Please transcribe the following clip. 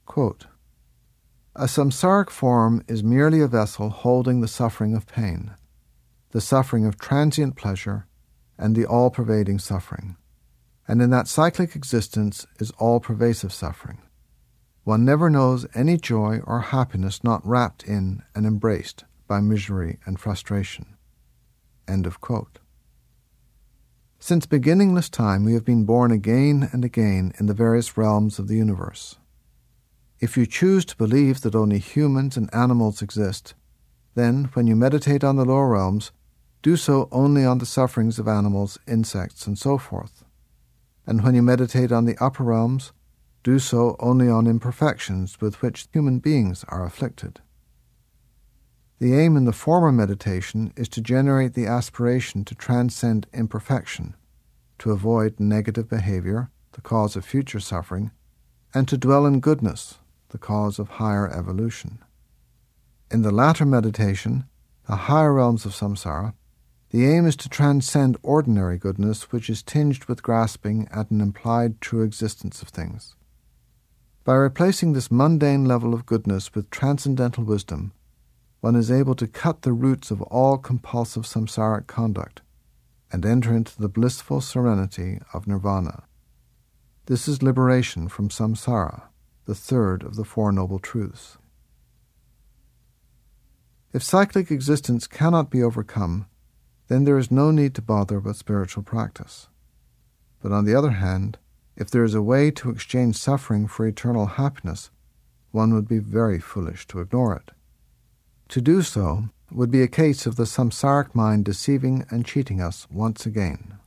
Quote, "A samsaric form is merely a vessel holding the suffering of pain, the suffering of transient pleasure, and the all-pervading suffering. And in that cyclic existence is all-pervasive suffering. One never knows any joy or happiness not wrapped in and embraced by misery and frustration." End of quote. Since beginningless time, we have been born again and again in the various realms of the universe. If you choose to believe that only humans and animals exist, then, when you meditate on the lower realms, do so only on the sufferings of animals, insects, and so forth. And when you meditate on the upper realms, do so only on imperfections with which human beings are afflicted. The aim in the former meditation is to generate the aspiration to transcend imperfection, to avoid negative behavior, the cause of future suffering, and to dwell in goodness, the cause of higher evolution. In the latter meditation, the higher realms of samsara, the aim is to transcend ordinary goodness which is tinged with grasping at an implied true existence of things. By replacing this mundane level of goodness with transcendental wisdom, one is able to cut the roots of all compulsive samsaric conduct and enter into the blissful serenity of nirvana. This is liberation from samsara, the third of the Four Noble Truths. If cyclic existence cannot be overcome, then there is no need to bother with spiritual practice. But on the other hand, if there is a way to exchange suffering for eternal happiness, one would be very foolish to ignore it. To do so would be a case of the samsaric mind deceiving and cheating us once again.